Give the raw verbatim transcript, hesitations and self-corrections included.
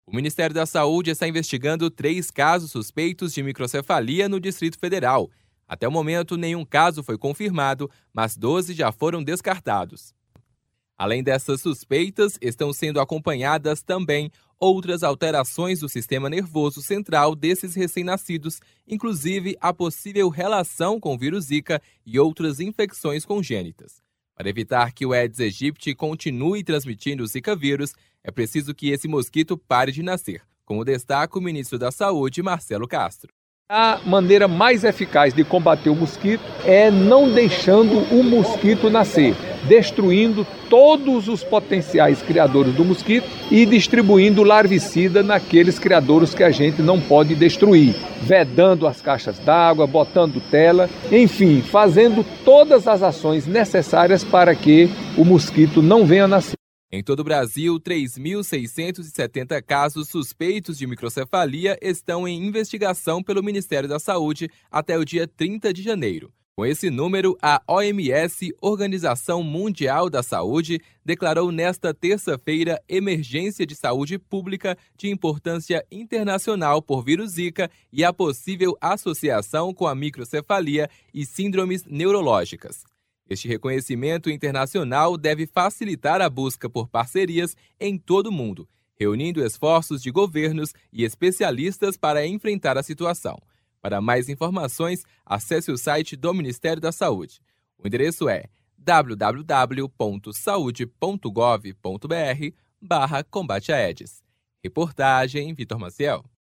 O Ministério da Saúde está investigando três casos suspeitos de microcefalia no Distrito Federal. Até o momento, nenhum caso foi confirmado, mas doze já foram descartados. Além dessas suspeitas, estão sendo acompanhadas também outras alterações do sistema nervoso central desses recém-nascidos, inclusive a possível relação com o vírus Zika e outras infecções congênitas. Para evitar que o Aedes aegypti continue transmitindo o Zika vírus, é preciso que esse mosquito pare de nascer, como destaca o ministro da Saúde, Marcelo Castro. A maneira mais eficaz de combater o mosquito é não deixando o mosquito nascer, destruindo todos os potenciais criadores do mosquito e distribuindo larvicida naqueles criadores que a gente não pode destruir, vedando as caixas d'água, botando tela, enfim, fazendo todas as ações necessárias para que o mosquito não venha nascer. Em todo o Brasil, três mil seiscentos e setenta casos suspeitos de microcefalia estão em investigação pelo Ministério da Saúde até o dia trinta de janeiro. Com esse número, a O M S, Organização Mundial da Saúde, declarou nesta terça-feira emergência de saúde pública de importância internacional por vírus Zika e a possível associação com a microcefalia e síndromes neurológicas. Este reconhecimento internacional deve facilitar a busca por parcerias em todo o mundo, reunindo esforços de governos e especialistas para enfrentar a situação. Para mais informações, acesse o site do Ministério da Saúde. O endereço é w w w ponto saude ponto gov ponto br barra combate a Aedes. Reportagem Vitor Maciel.